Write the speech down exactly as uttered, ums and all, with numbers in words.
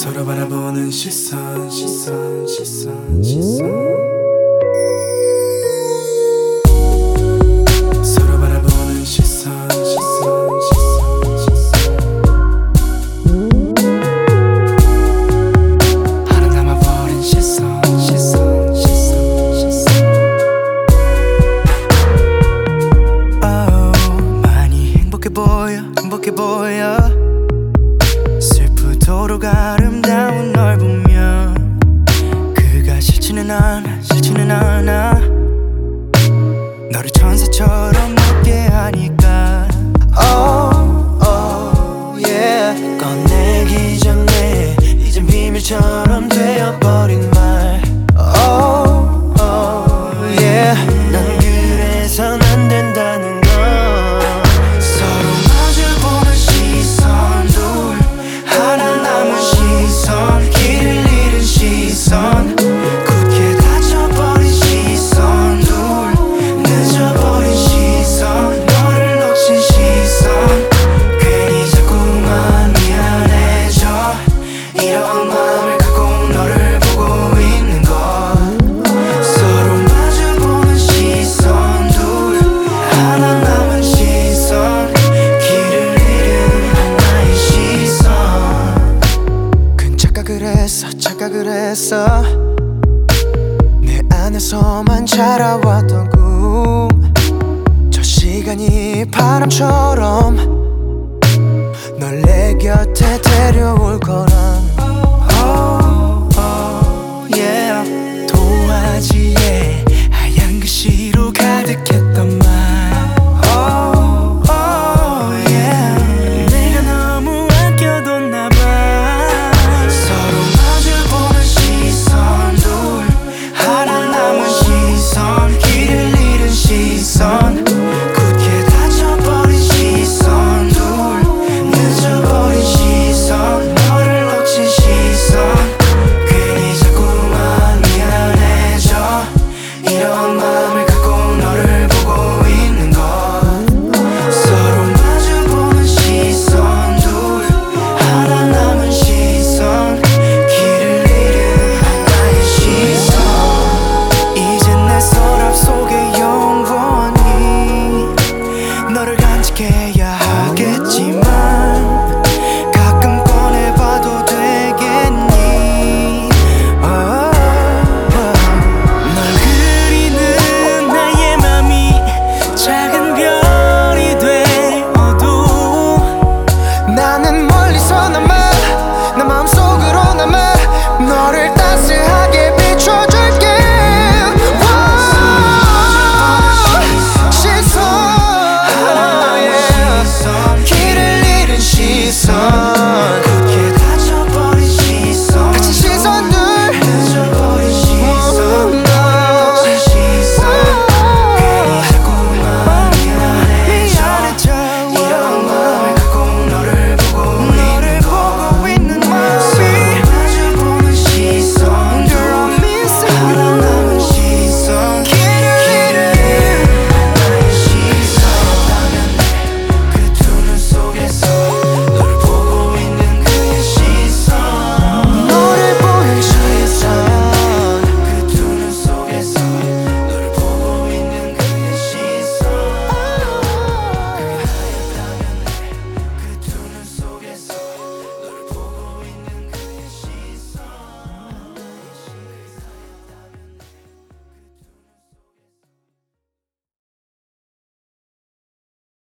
서로 바라보는 시선 시선 시선 시선 서로 바라보는 시선 시선 시선 시선 하나 남아버린 시선 시선 시선 시선 oh, 많이 행복해 보여 행복해 보여 슬프도록 아름다운 널 보면 그가 싫지는 않아 싫지는 않아 너를 천사처럼 웃게 하니까 Oh oh yeah 꺼내기 전에 이젠 비밀처럼 되어버린 말 Oh oh yeah 난 그래선 안 된다는 걸 서로 마주보는 시선 둘 하나 남은 시선 길을 잃은 시선 굳게 닫혀버린 시선 둘 늦어버린 시선 너를 놓친 시선 괜히 자꾸만 미안해져 이런 마음을 갖고 너를 보고 있는 것 서로 마주보는 시선 둘 하나 남은 시선 길을 잃은 나의 시선 큰 착각을 했어 착각을 했어 내 안에서만 자라왔던 꿈 저 시간이 바람처럼 널 내 곁에 데려올 거란